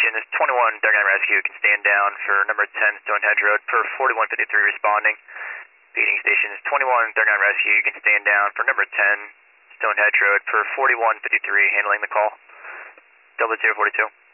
station is 21 Dark Knight Rescue. You can stand down for number 10 Stonehenge Road per 4153 responding. Feeding station is 21 Dark Knight Rescue. You can stand down for number 10 Stonehenge Road per 4153 handling the call. 0042.